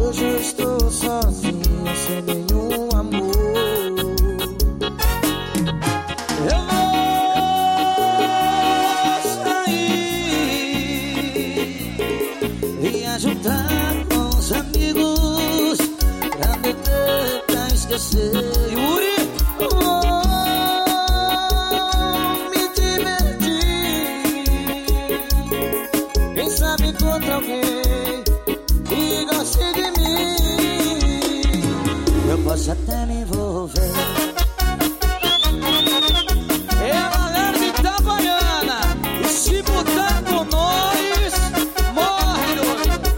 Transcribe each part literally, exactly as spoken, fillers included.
Hoje eu estou sozinho, sem nenhum amor. Eu vou sair e ajudar com os amigos pra beber, pra esquecer. Yuri, vou me divertir. Quem sabe encontra alguém que goste de mim. Eu posso até me envolver. É a galera de Itabaiana. E se botar com nós, morre no...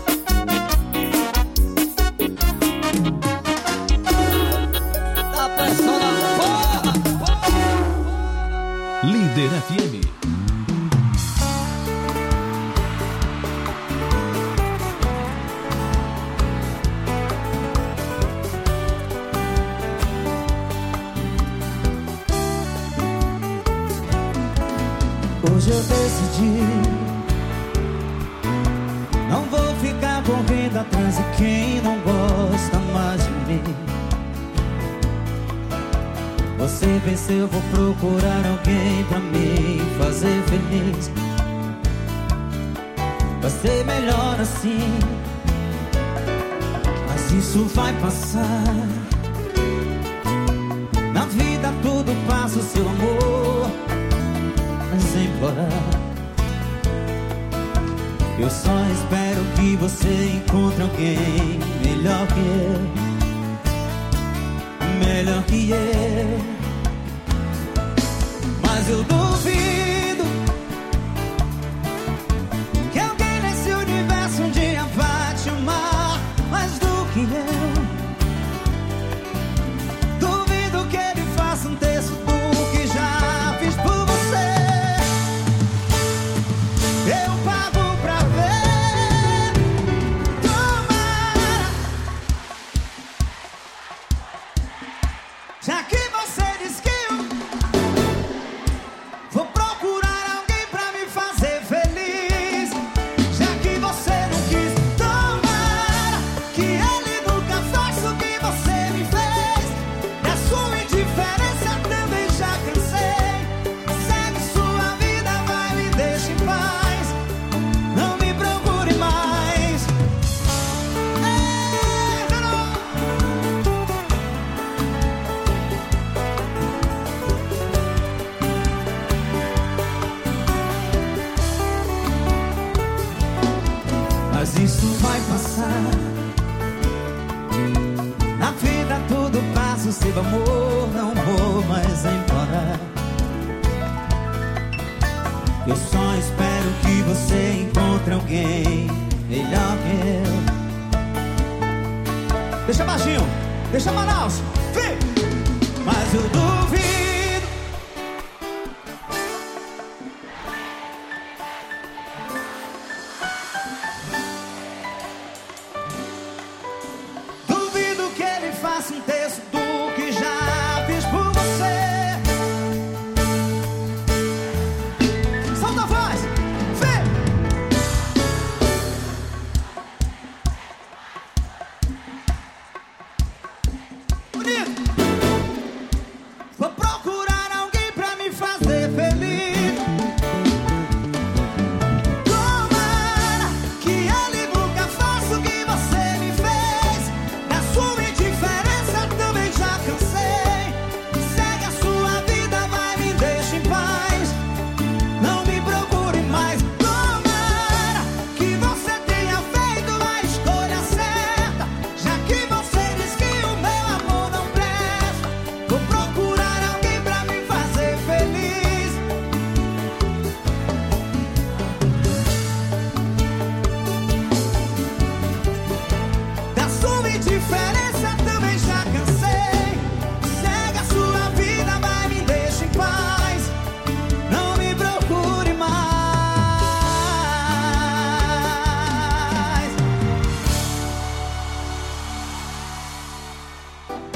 Tá pressão na porra. Líder F M. Hoje eu decidi, não vou ficar correndo atrás de quem não gosta mais de mim. Você venceu, vou procurar alguém pra me fazer feliz. Vai ser melhor assim, mas isso vai passar. Na vida tudo passa, o seu amor embora. Eu só espero que você encontre alguém melhor que eu, melhor que eu. Mas eu duvido que alguém nesse universo um dia vá te amar mais do que eu. Duvido que ele faça um terço do que já fiz por você. Eu pago pra ver. Tomara, já que você diz que eu vou procurar alguém pra me fazer feliz. Já que você não quis, tomara que ele nunca faça o que você me fez. Da sua indiferença também já cansei. Segue sua vida, vai, me deixa em paz. Não me procure mais. É, não. Mas isso vai passar. Na vida tudo passa, o seu amor não vou mais embora. Eu só espero que você encontre alguém melhor que eu. Deixa baixinho, deixa Manaus, vem! Mas eu duvido. Duvido que ele faça um terço do que já fiz por você. Solta a voz, vem! Bonito! Vou procurar alguém pra me fazer feliz. Tomara que ele nunca faça o que você me fez. Da sua indiferença também já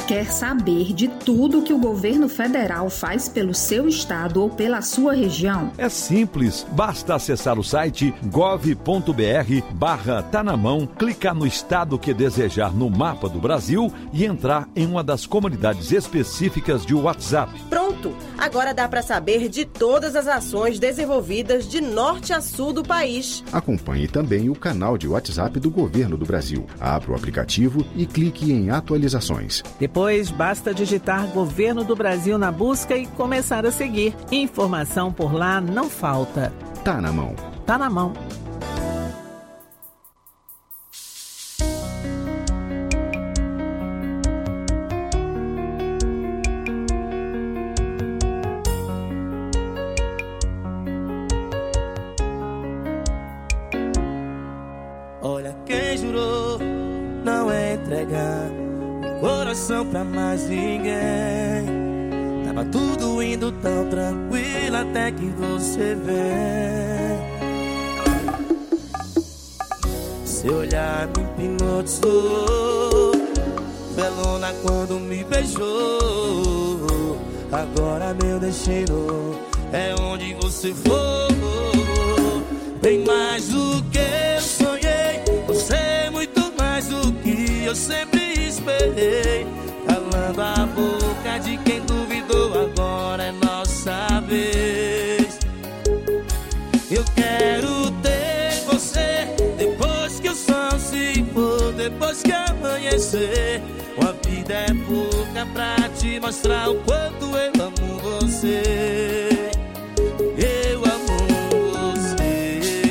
Quer saber de tudo que o governo federal faz pelo seu estado ou pela sua região? É simples, basta acessar o site gov ponto br barra tá na mão, clicar no estado que desejar no mapa do Brasil e entrar em uma das comunidades específicas de WhatsApp. Pronto! Agora dá para saber de todas as ações desenvolvidas de norte a sul do país. Acompanhe também o canal de WhatsApp do Governo do Brasil. Abra o aplicativo e clique em atualizações. Depois, basta digitar Governo do Brasil na busca e começar a seguir. Informação por lá não falta. Tá na mão. Tá na mão. Olha quem jurou não é entregar coração pra mais ninguém. Tava tudo indo tão tranquilo até que você vem. Seu olhar me hipnotizou, velona quando me beijou. Agora meu destino é onde você for. Bem mais do que eu sonhei, você é muito mais do que eu sempre esperei. Calando a boca de quem duvidou, agora é nossa vez. Eu quero ter você depois que o sol se for, depois que amanhecer. Uma vida é pouca pra te mostrar o quanto eu amo você. Eu amo você.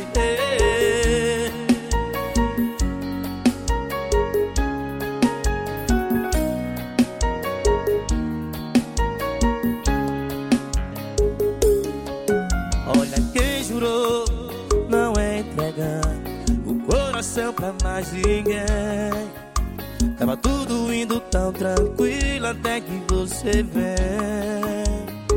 Olha quem jurou não é entregar o coração pra mais ninguém. Tava tudo indo tão tranquilo até que você vem.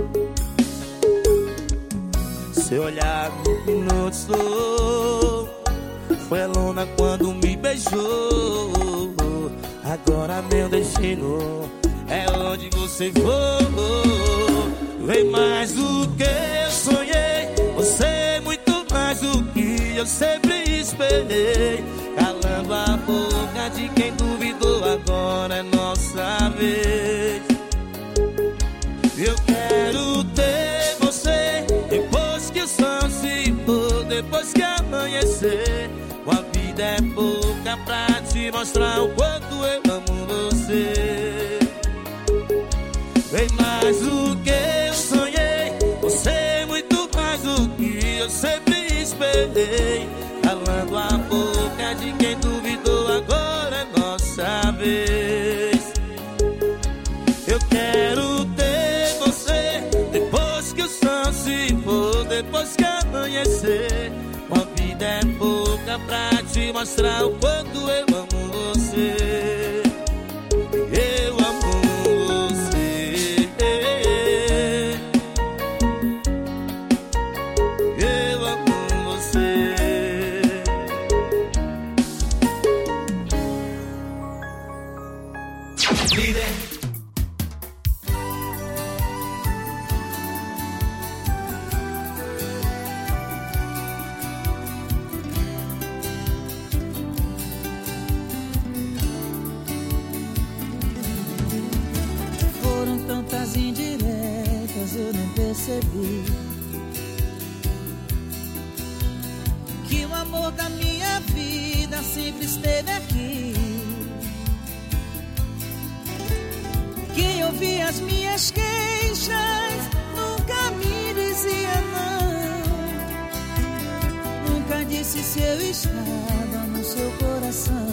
Seu olhar me hipnotizou, foi a lona quando me beijou. Agora meu destino é onde você for. Vem mais do que eu sonhei, você é muito mais do que eu sempre esperei. Calando a boca de quem duvidou, agora é nossa vez. Eu quero ter você depois que o sol se for, depois que amanhecer. Uma vida é pouca pra te mostrar o quanto eu amo você. Bem mais do que eu sonhei, você é muito mais do que eu sempre esperei. Calando a boca de quem duvidou, agora é nossa vez. Eu quero ter você depois que o sol se for, depois que amanhecer. Uma vida é pouca pra te mostrar o quanto eu amo você. Eu amo você. Eu amo você. Líder. Foram tantas indiretas, eu nem percebi que o amor da minha vida sempre esteve aqui. Quem ouvia as minhas queixas nunca me dizia não. Nunca disse se eu estava no seu coração.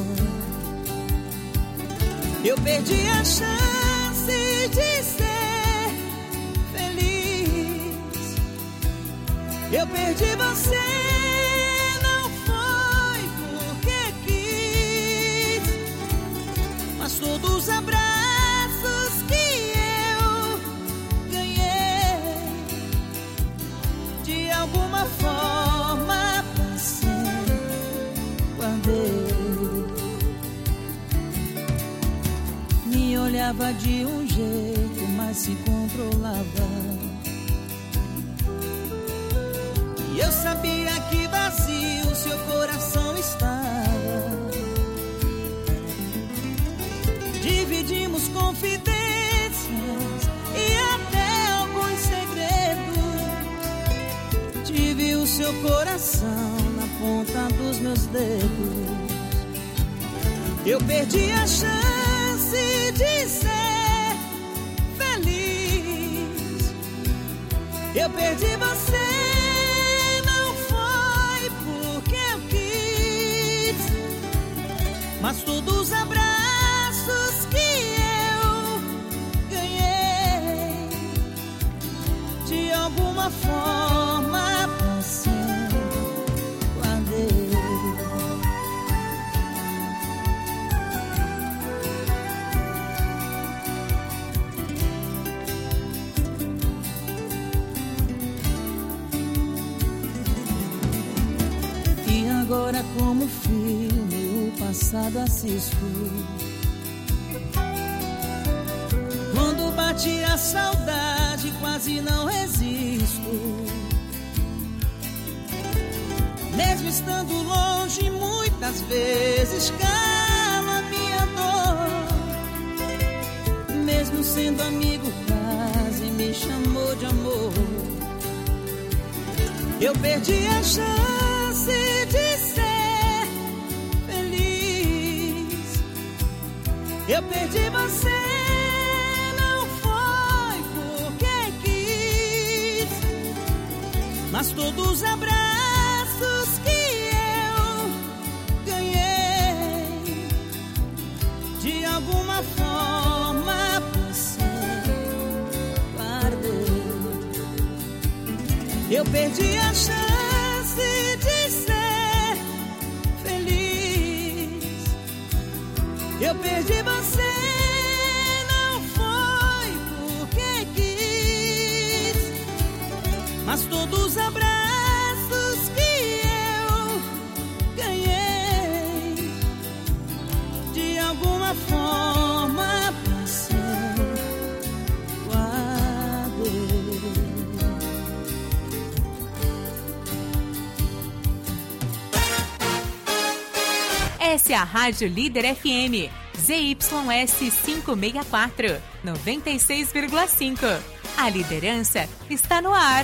Eu perdi a chance de ser feliz. Eu perdi você, não foi porque quis, mas todos os abraços que eu ganhei, de alguma forma passei, guardei. Minha olhada olhava de um jeito, mas se controlava. E eu sabia que vazio seu coração estava. Dividimos confidências e até alguns segredos. Tive o seu coração na ponta dos meus dedos. Eu perdi a chance de ser feliz. Eu perdi você, não foi porque eu quis, mas todos os abraços que eu ganhei, de alguma forma passei, guardei. Agora como filme o passado assisto. Quando bate a saudade quase não resisto. Mesmo estando longe muitas vezes cala a minha dor. Mesmo sendo amigo quase me chamou de amor. Eu perdi a chance de ser feliz. Eu perdi você, não foi porque quis, mas todos os abraços que eu ganhei, de alguma forma passei, guardei. Eu perdi a chance de ser feliz. Eu perdi você, não foi porque quis, mas todos os abraços que eu ganhei, de alguma forma passei, guardei. Essa é a Rádio Líder F M, Z Y S quinhentos e sessenta e quatro, noventa e seis vírgula cinco. A liderança está no ar.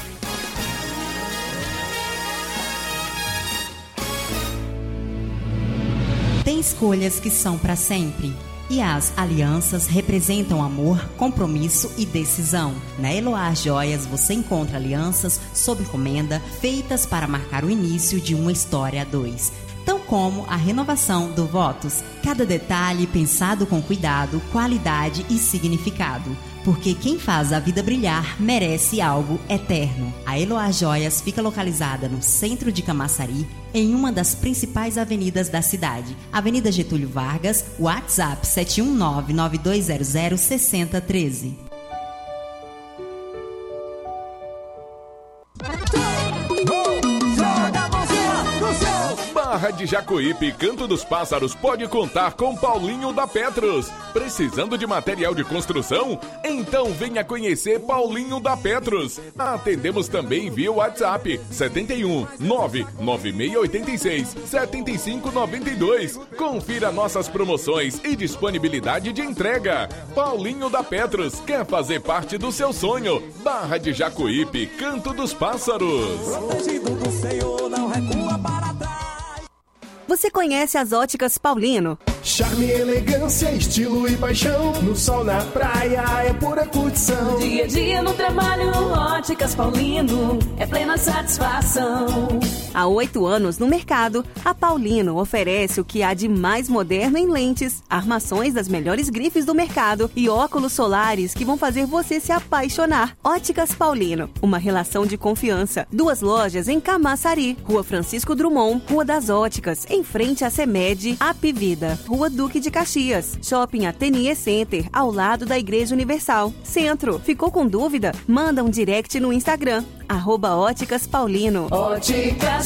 Tem escolhas que são para sempre. E as alianças representam amor, compromisso e decisão. Na Eloá Joias você encontra alianças sob encomenda feitas para marcar o início de uma história a dois. Tão como a renovação do votos. Cada detalhe pensado com cuidado, qualidade e significado. Porque quem faz a vida brilhar merece algo eterno. A Eloá Joias fica localizada no centro de Camaçari, em uma das principais avenidas da cidade. Avenida Getúlio Vargas, WhatsApp sete um nove, nove dois zero zero, seis zero um três. Barra de Jacuípe, Canto dos Pássaros pode contar com Paulinho da Petros. Precisando de material de construção? Então venha conhecer Paulinho da Petros. Atendemos também via WhatsApp sete um nove nove seis oito seis sete cinco nove dois. Confira nossas promoções e disponibilidade de entrega. Paulinho da Petros quer fazer parte do seu sonho. Barra de Jacuípe, Canto dos Pássaros. Protegido do Senhor, não recua para trás. Você conhece as Óticas Paulino? Charme, elegância, estilo e paixão. No sol, na praia, é pura curtição. Dia a dia no trabalho, Óticas Paulino é plena satisfação. Há oito anos no mercado, a Paulino oferece o que há de mais moderno em lentes, armações das melhores grifes do mercado e óculos solares que vão fazer você se apaixonar. Óticas Paulino, uma relação de confiança. Duas lojas em Camaçari, Rua Francisco Drummond, Rua das Óticas, em frente à CEMED, Apivida. Rua Duque de Caxias, Shopping Ateliê Center, ao lado da Igreja Universal. Centro, ficou com dúvida? Manda um direct no Instagram, arroba Óticas Paulino. Óticas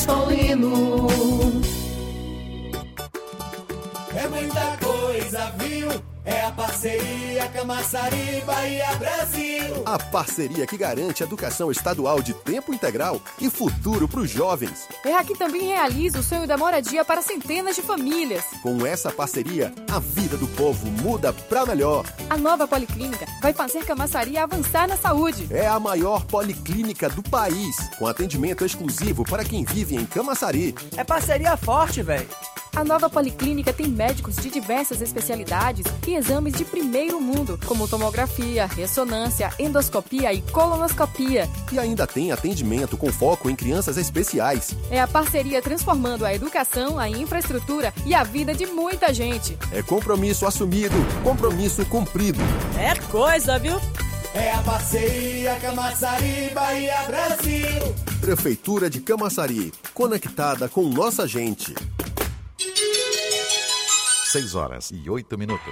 Paulino. É muita coisa, viu? É a parceria Camaçari, Bahia, Brasil. A parceria que garante educação estadual de tempo integral e futuro para os jovens. É a que também realiza o sonho da moradia para centenas de famílias. Com essa parceria, a vida do povo muda para melhor. A nova Policlínica vai fazer Camaçari avançar na saúde. É a maior policlínica do país, com atendimento exclusivo para quem vive em Camaçari. É parceria forte, velho. A nova Policlínica tem médicos de diversas especialidades e exames de primeiro mundo, como tomografia, ressonância, endoscopia e colonoscopia. E ainda tem atendimento com foco em crianças especiais. É a parceria transformando a educação, a infraestrutura e a vida de muita gente. É compromisso assumido, compromisso cumprido. É coisa, viu? É a parceria Camaçari, Bahia, Brasil. Prefeitura de Camaçari, conectada com nossa gente. seis horas e oito minutos.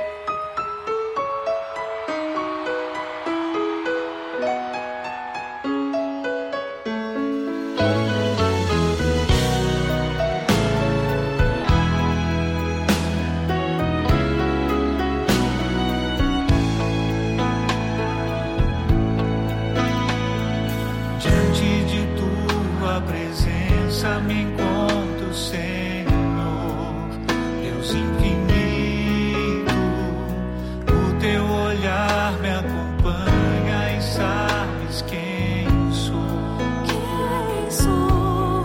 Diante de tua presença me encontro, Senhor, Deus infinito. O teu olhar me acompanha e sabes quem sou. Quem sou?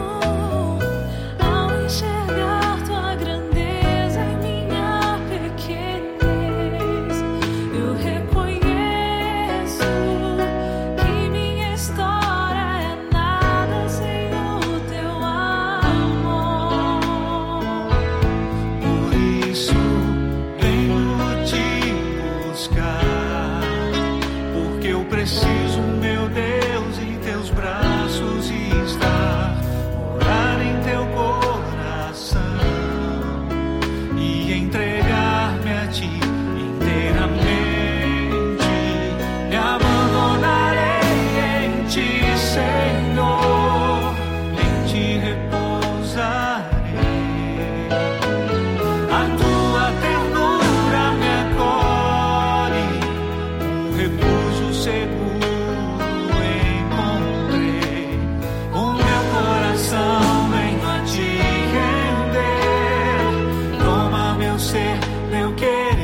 Ao enxergar tua grandeza em minha pequenez, eu reconheço que minha história é nada sem o teu amor. Por isso venho te buscar, porque eu preciso, meu Deus, em teus braços estar, morar em teu coração e entregar-me a ti inteiramente. Me abandonarei em ti, Senhor, em ti repousarei. A tua ternura me acolhe, um refúgio seguro encontrei. O meu coração venho a te render, toma meu ser, meu querer.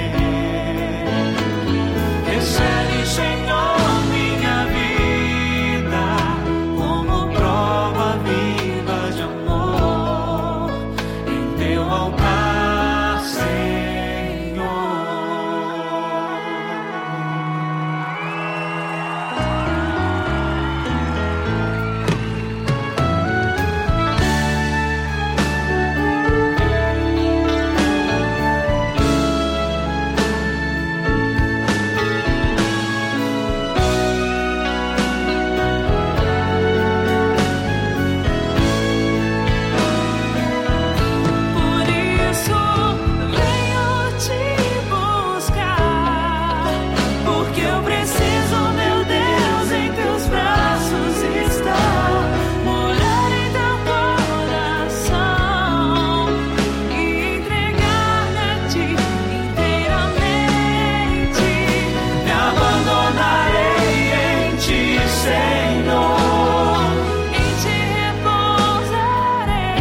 Recebe, Senhor, minha vida como prova viva de amor em teu altar, Senhor. Por isso venho te buscar, porque eu preciso, meu Deus, em teus braços estar, morar em teu coração e entregar-me a ti inteiramente. Me abandonarei em ti, Senhor, em ti repousarei.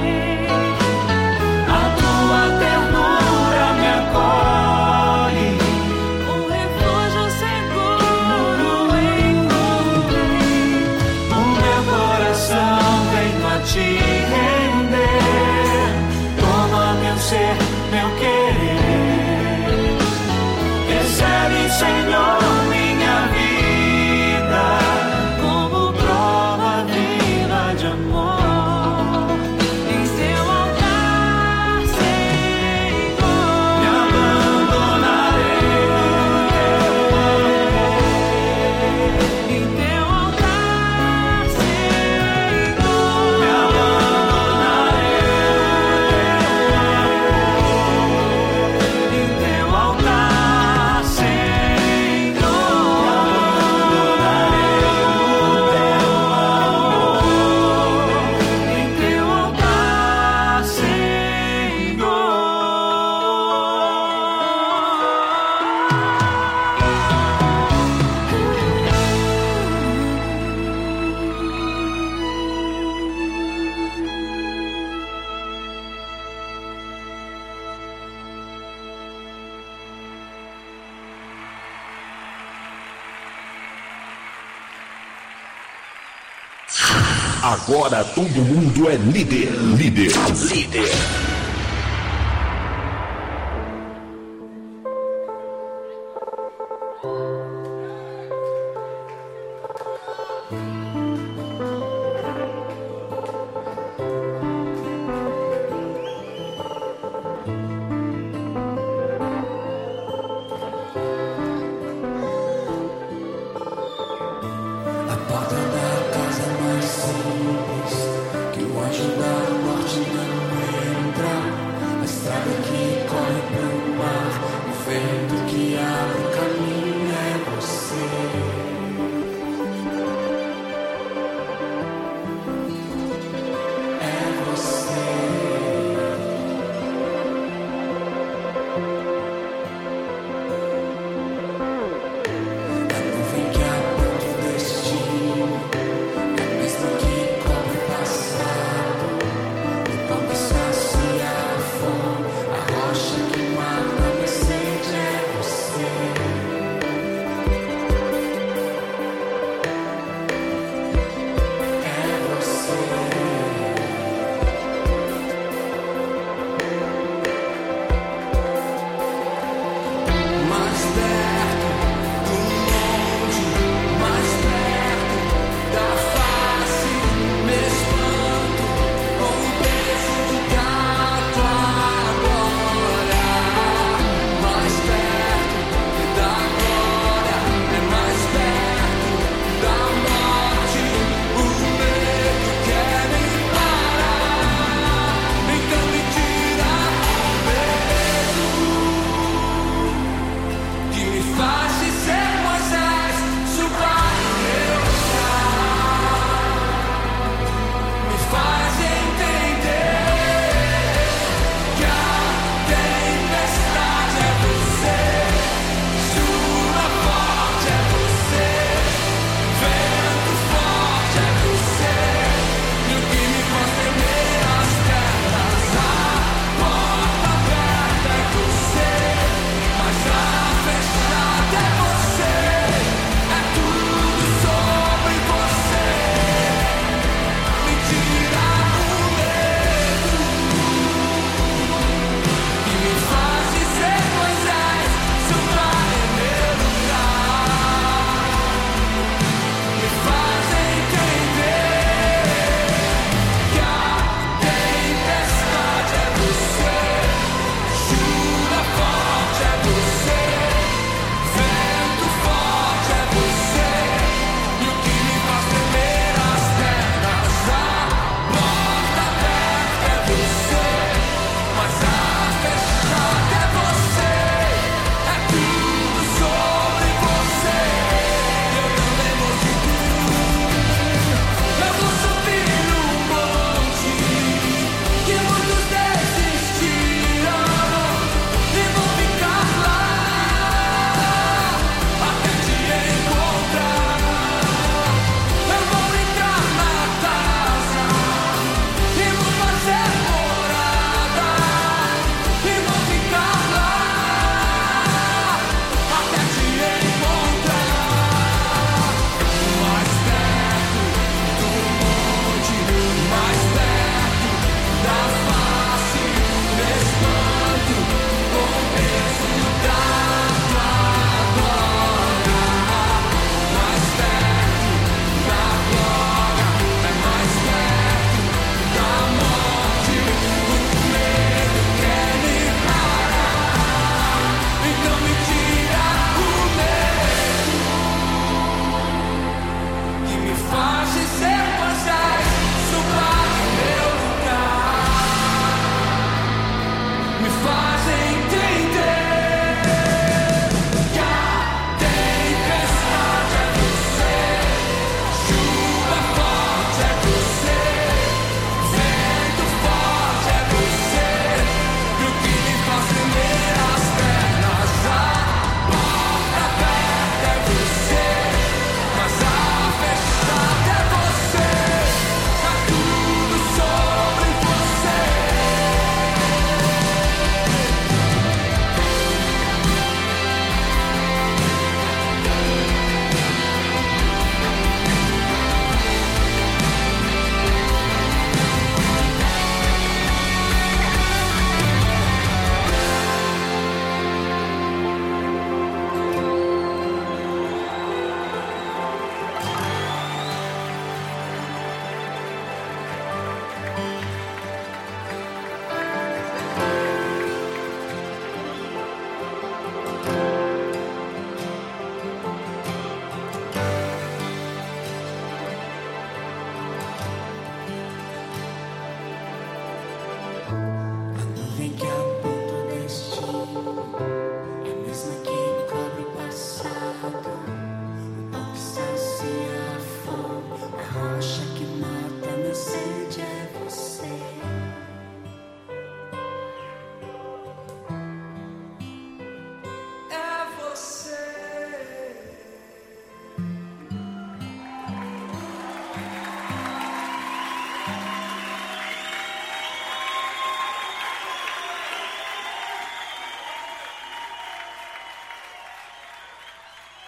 A tua ternura me acolhe, um refúgio seguro encontrei. O meu coração venho a te render, toma meu ser, meu querer. Recebe, Senhor, minha vida como prova viva de amor em teu altar, Senhor. Me abandonarei em teu altar, Senhor. Me abandonarei Agora todo mundo é líder. Líder. Líder. Rocha que mata a minha sede é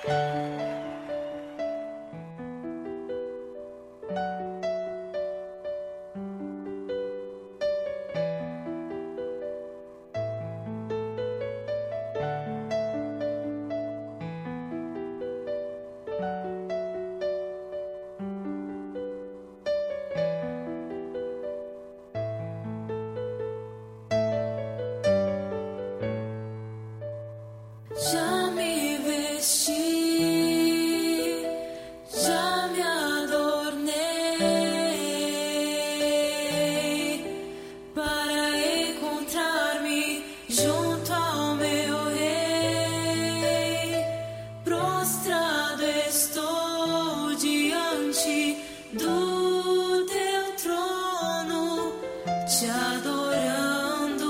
Já me vesti, já me adornei para encontrar-me junto ao meu rei. Prostrado estou diante do teu trono, te adorando,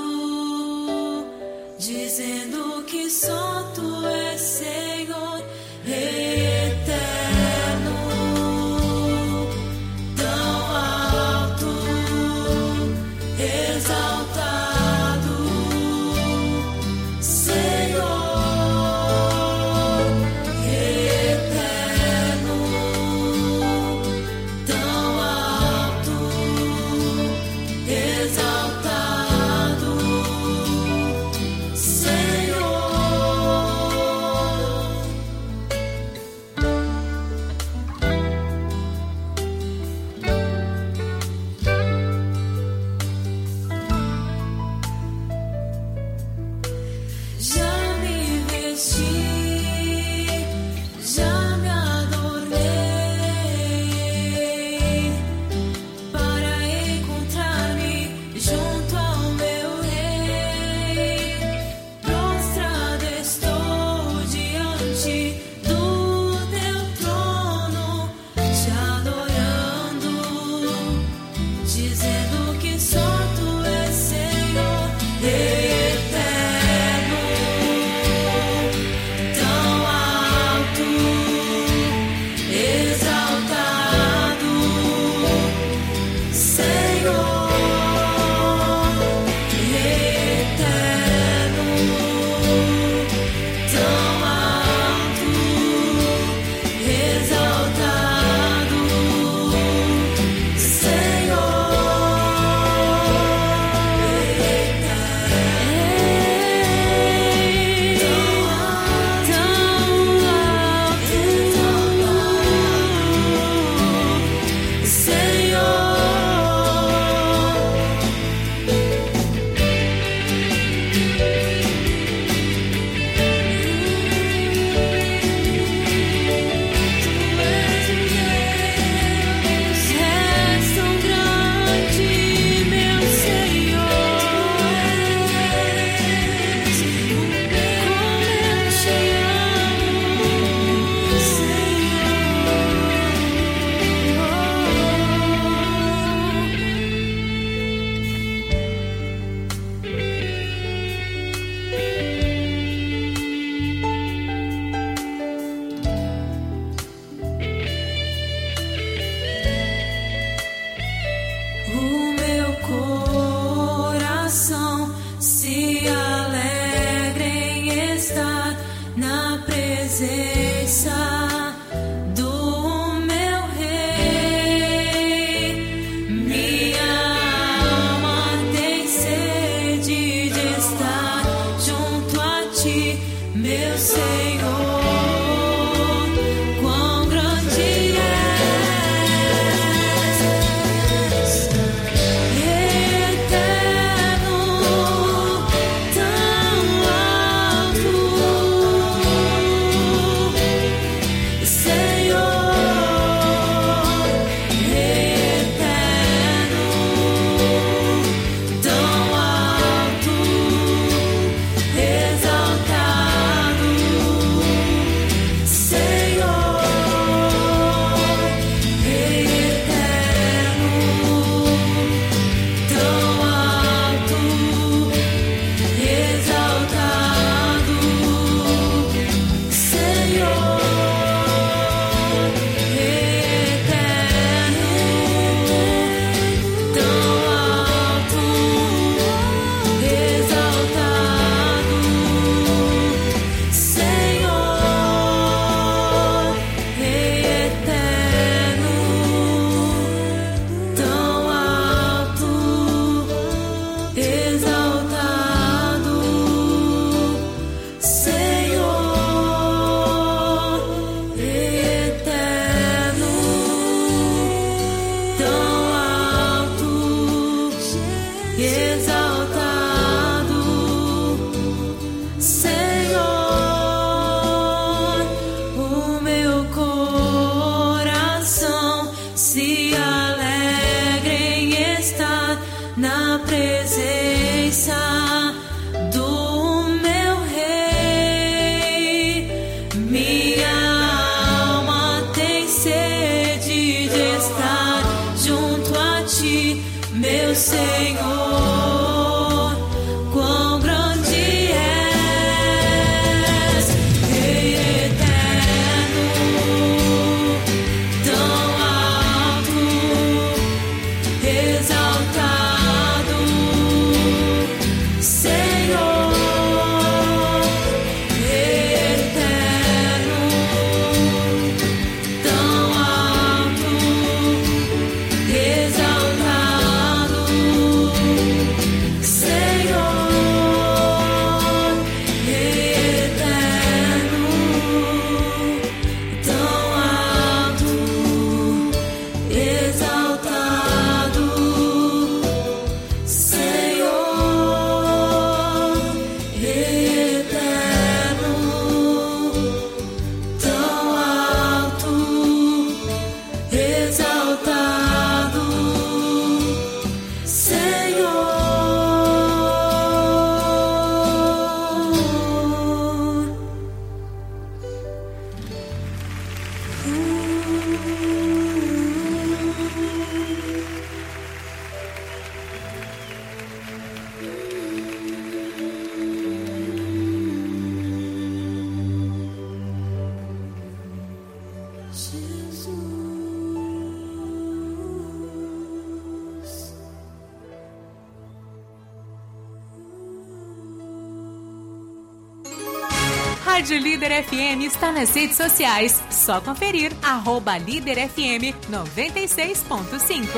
dizendo que só tu és Senhor eterno, tão alto, exaltado, Senhor eterno, tão alto, exaltado, Senhor. Já me vesti, já me adornei para encontrar-me junto ao meu rei. Prostrado estou diante do teu trono, te adorando, dizendo que só tu és Senhor eterno, tão alto, exaltado, Senhor eterno, tão alto, exaltado, exaltado. Rádio Líder F M está nas redes sociais. Só conferir, arroba Líder F M noventa e seis ponto cinco.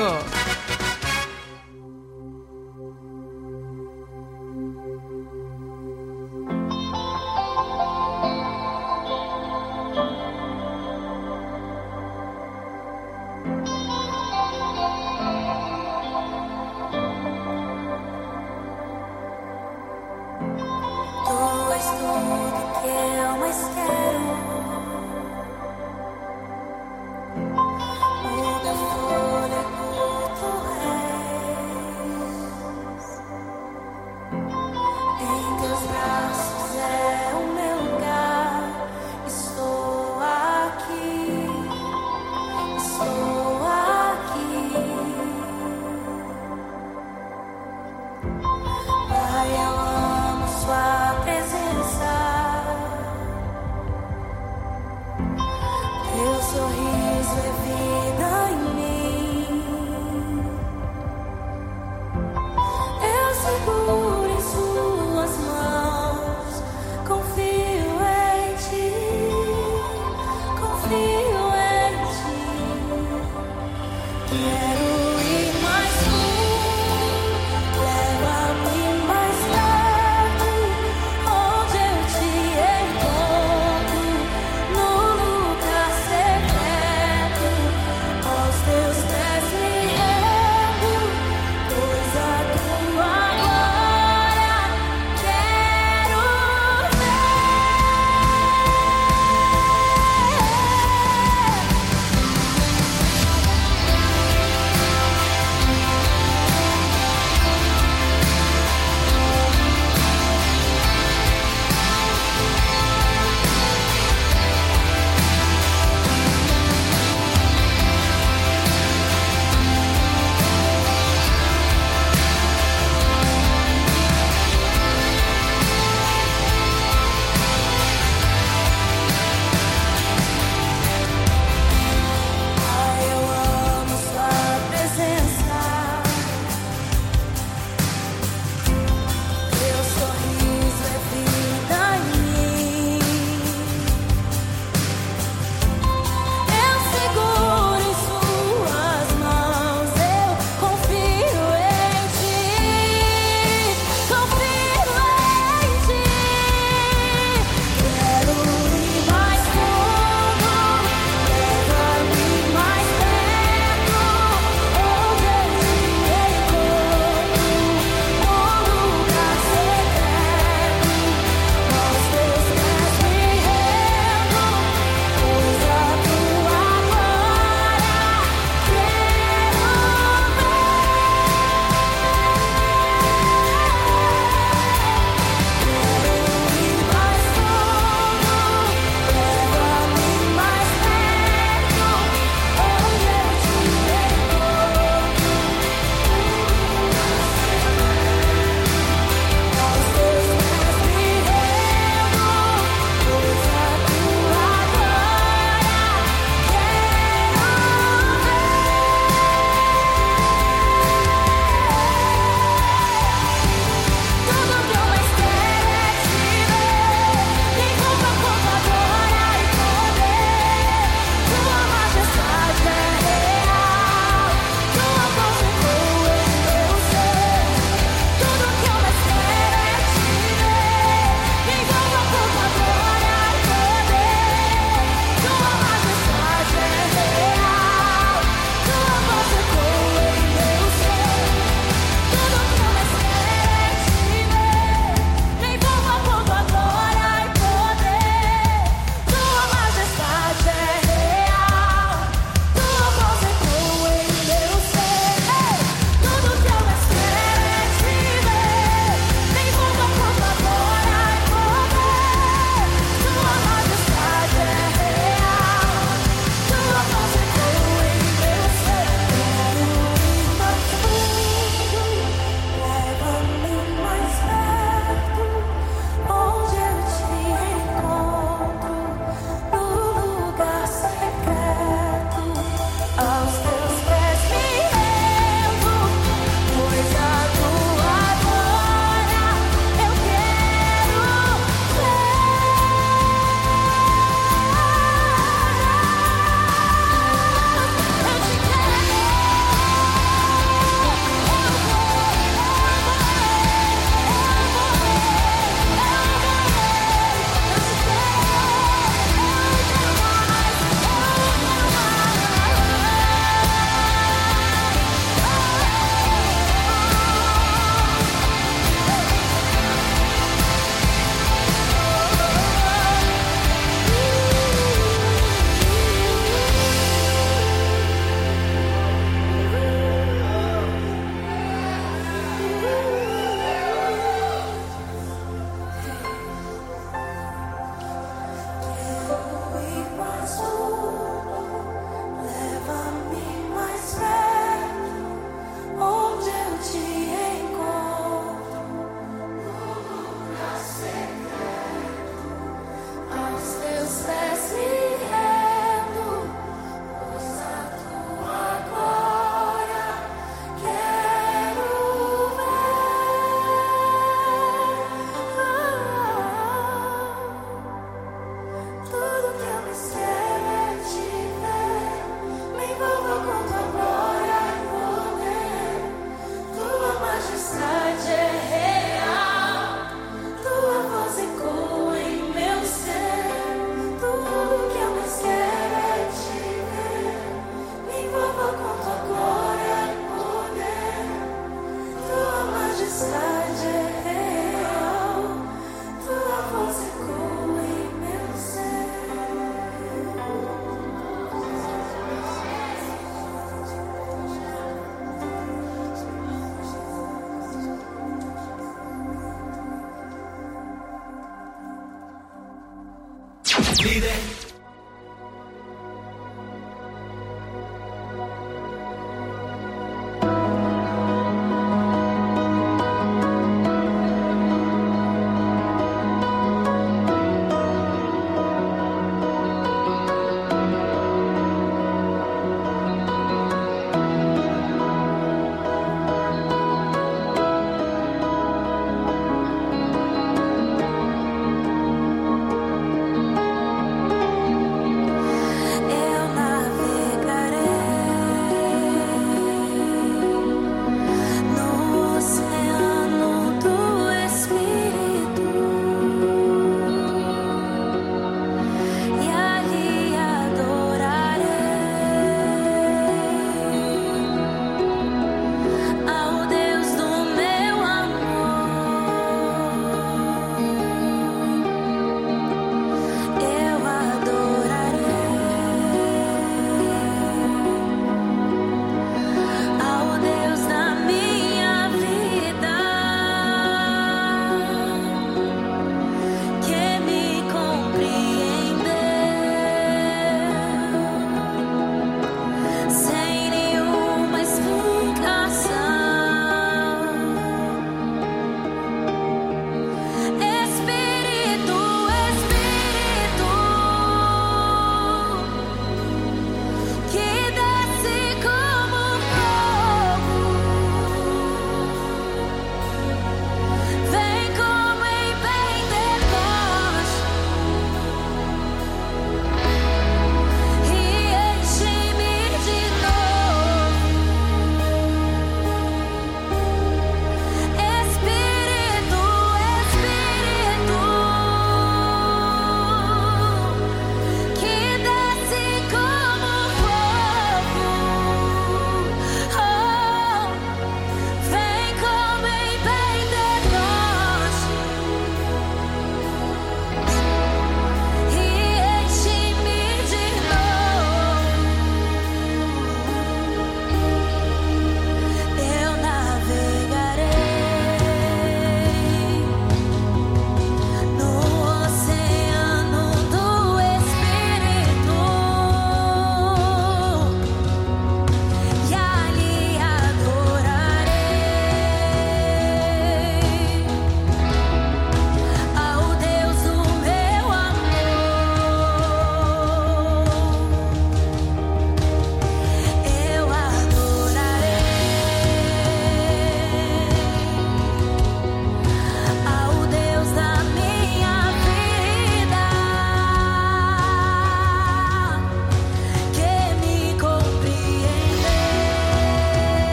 Líder.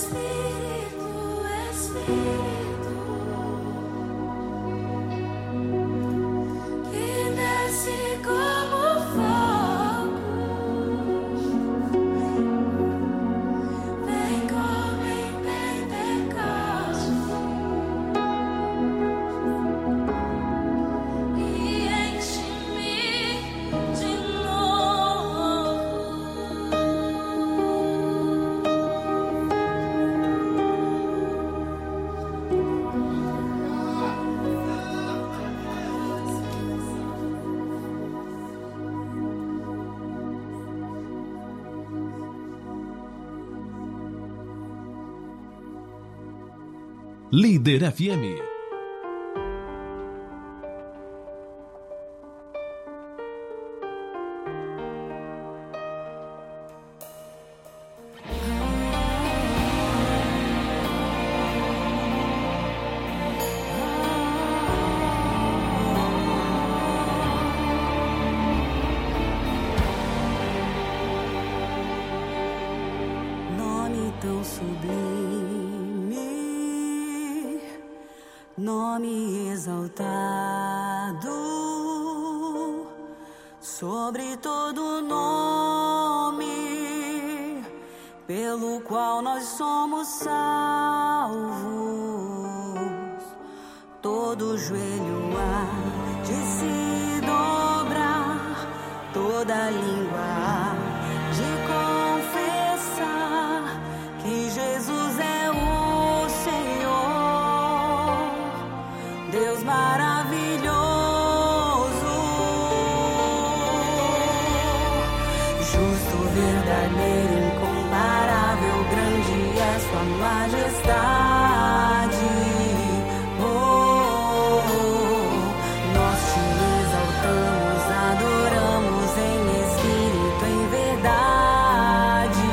Líder F M. Nome tão sublime, nome exaltado, sobre todo nome, pelo qual nós somos salvos. Todo joelho há de se dobrar, toda língua há de confessar que Jesus é o Senhor, Deus maravilhoso, justo, verdadeiro, incomparável, grande é sua majestade. Oh, nós te exaltamos, adoramos em espírito, em verdade.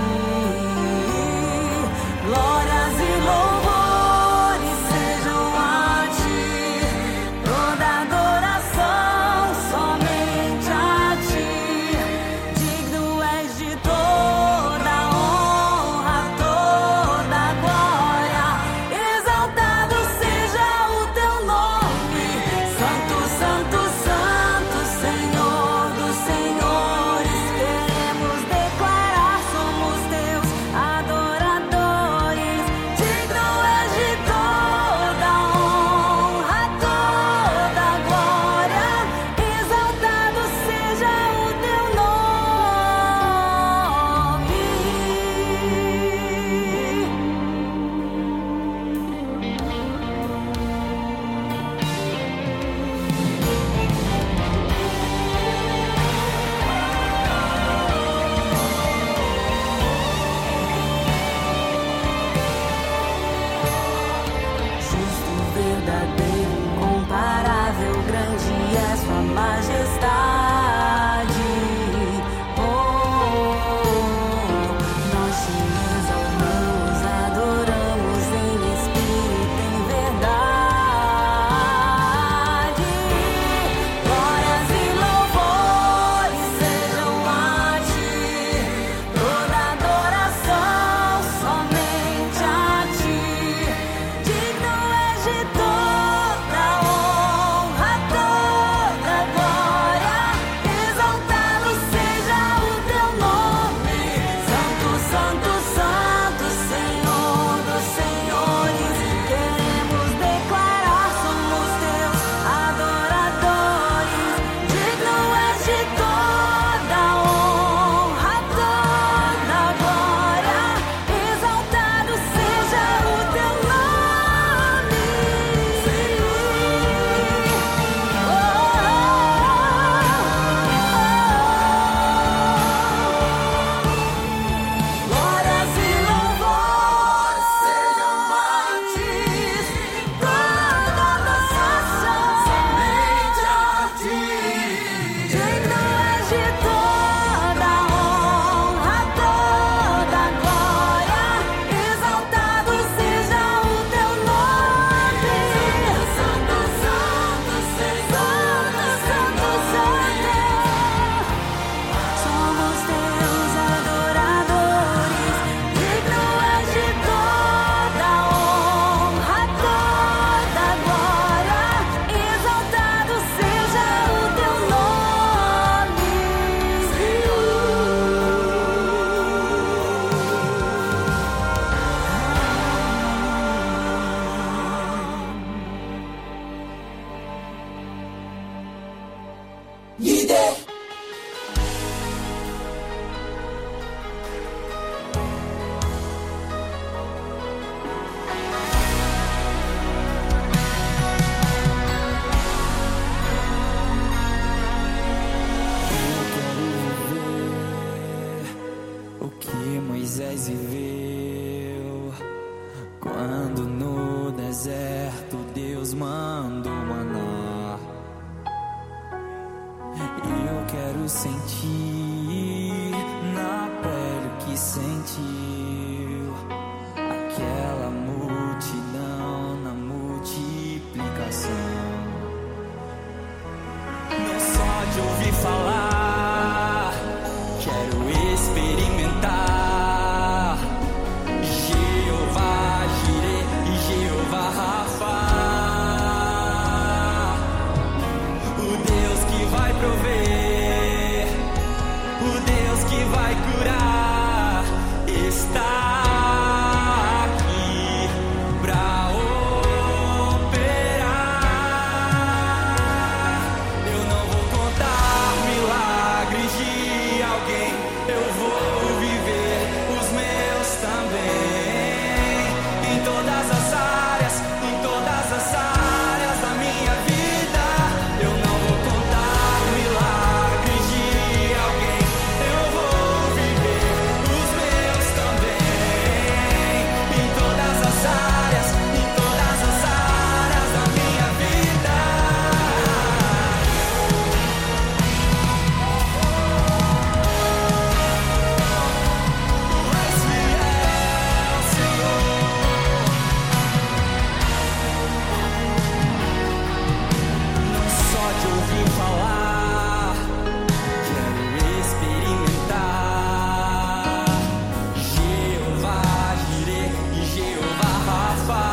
Glórias e louvores sejam a ti, toda adoração somente a ti. Digno és de toda honra, toda glória, Quando no deserto Deus manda o maná, eu quero sentir na pele o que sentiu aquela multidão na multiplicação. Não só de ouvir falar, quero experimentar Jeová Jireh e Jeová Rafa, o Deus que vai prover, o Deus que vai curar, está aqui pra operar. Eu não vou contar milagres de alguém, eu vou viver os meus também. Em todas as áreas, em todas as áreas da minha vida, eu não vou contar milagres de alguém, eu vou viver os meus também. Em todas as áreas, em todas as áreas da minha vida. Esse é o Senhor. Não só de ouvir falar, quero experimentar Jeová Jireh e Jeová Rafa,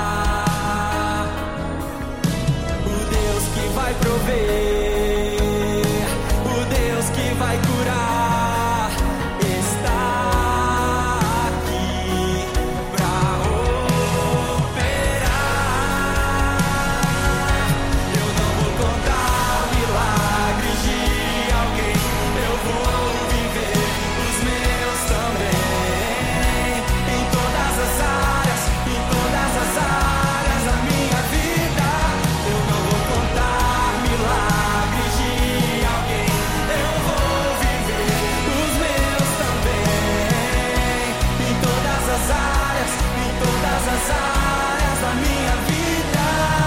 o Deus que vai prover, o Deus que vai curar, está aqui pra operar. Eu não vou contar milagres de alguém, eu vou viver os meus também. Em todas as áreas, em todas as áreas da minha vida, eu não vou contar milagres de alguém, eu vou viver os meus também. Em todas as áreas, em todas as áreas da minha vida.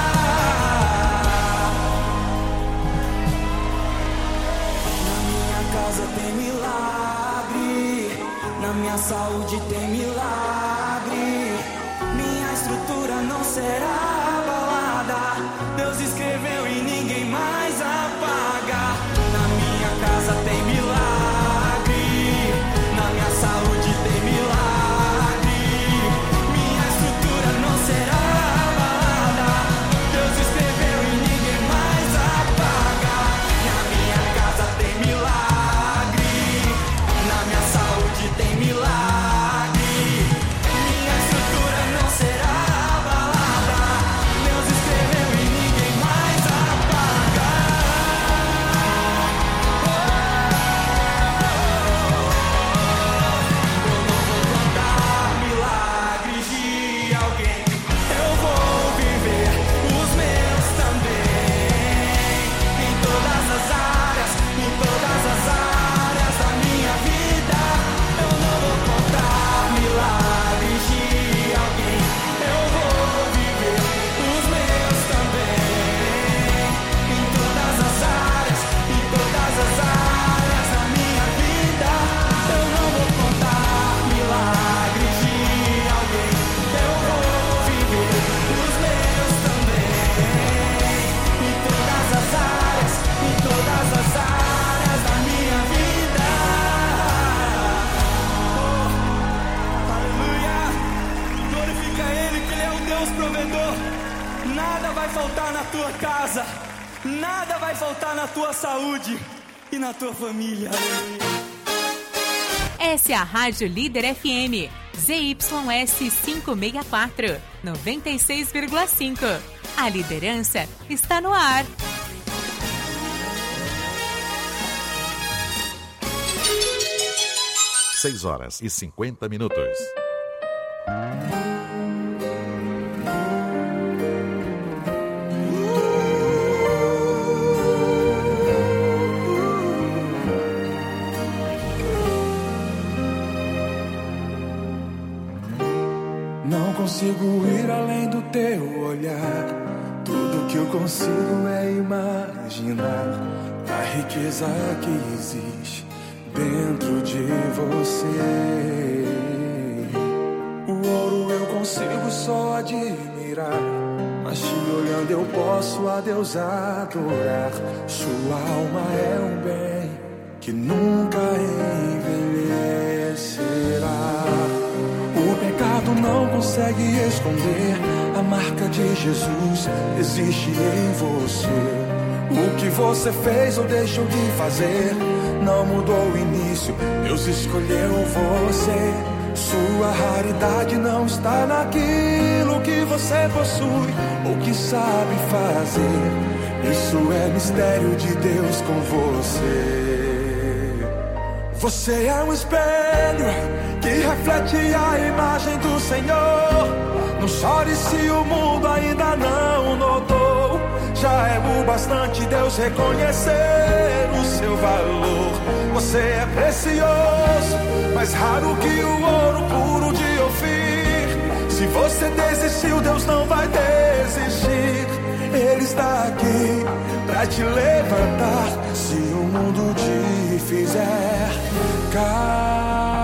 Na minha casa tem milagre, na minha saúde tem milagre, minha estrutura não será abalada. Deus escreveu e ninguém mais apaga. Na minha casa tem milagre, na minha saúde tem milagre, minha estrutura não será abalada. Deus escreveu e ninguém mais apaga. Na minha casa tem milagre, na minha saúde tem milagre, minha estrutura não será abalada. Deus escreveu e ninguém mais apaga. Eu não vou contar milagres de alguém, eu vou viver os meus também. Em todas as áreas, em todas as áreas da minha vida, eu não vou contar milagres de alguém, eu vou viver os meus também. Em todas as áreas, em todas as áreas da minha vida, eu não vou contar milagres de alguém, eu vou viver os meus também. Em todas as áreas, em todas as áreas da minha vida. Oh, aleluia! Glorifica Ele, que Ele é o Deus provedor. Nada vai faltar na tua casa, nada vai faltar na tua saúde e na tua família. Aleluia! Essa é a Rádio Líder F M, Z Y S quinhentos e sessenta e quatro, noventa e seis vírgula cinco. A liderança está no ar. seis horas e cinquenta minutos. Não consigo ir além do teu olhar. Tudo que eu consigo é imaginar a riqueza que existe dentro de você. O ouro eu consigo só admirar, mas te olhando eu posso a Deus adorar. Sua alma é um bem que nunca envelhecerá. O pecado não consegue esconder a marca de Jesus, existe em você. O que você fez ou deixou de fazer não mudou o início, Deus escolheu você. Sua raridade não está naquilo que você possui ou que sabe fazer. Isso é mistério de Deus com você. Você é um espelho que reflete a imagem do Senhor. Não chore se o mundo ainda não notou. Já é o bastante Deus reconhecer o seu valor. Você é precioso, mais raro que o ouro puro de Ofir. Se você desistiu, Deus não vai desistir. Ele está aqui pra te levantar se o mundo te fizer cair.